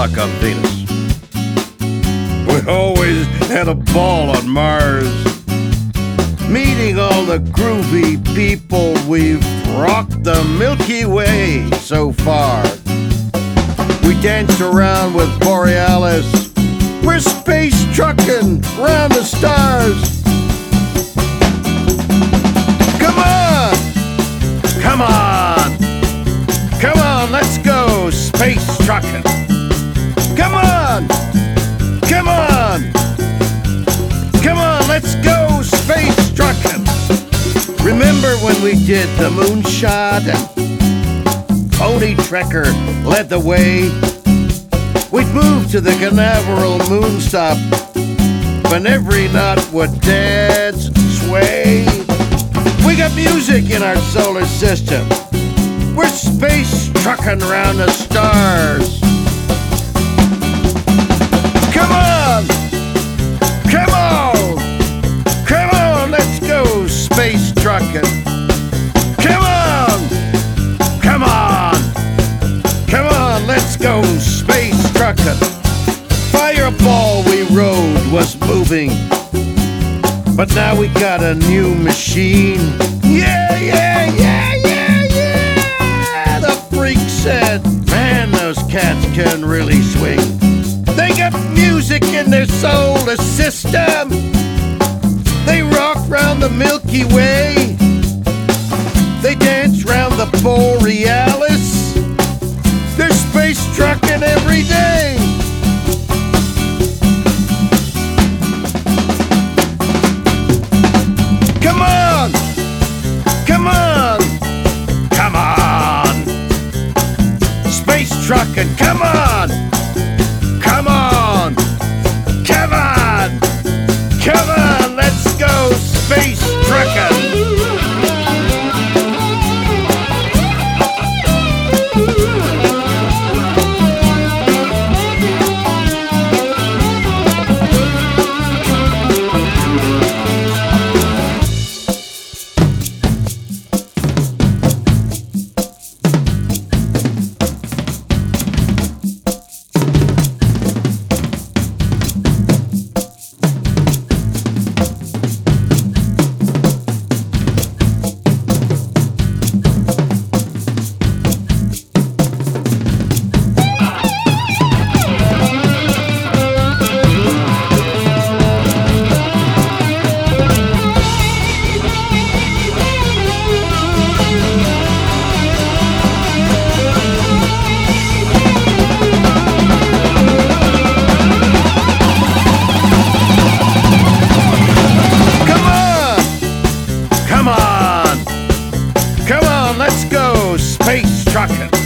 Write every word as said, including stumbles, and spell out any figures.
luck on Venus. We always had a ball on Mars, meeting all the groovy people. We've rocked the Milky Way so far. We danced around with Borealis. We're space trucking round the stars. Come on! Come on! Come on, let's go space trucking. Come on! Come on! Come on, let's go space trucking. Remember when we did the moonshot and Pony Trekker led the way? We'd move to the Canaveral moonstop, when every knot would dance and sway. We got music in our solar system. We're space trucking around the stars. Come on! Come on! Come on, let's go space trucking. Come on! Come on! Come on, let's go space trucking. Fireball we rode was moving, but now we got a new machine. Yeah, yeah, yeah, yeah, yeah! The freak said, man, those cats can really swing. They got music in their solar system. They rock round the Milky Way. They dance round the Borealis. They're space trucking every day. Come on! Come on! Come on! Space trucking, come on! Come on! Come on! Come on! Let's go space trucking! Come on, let's go space trucking.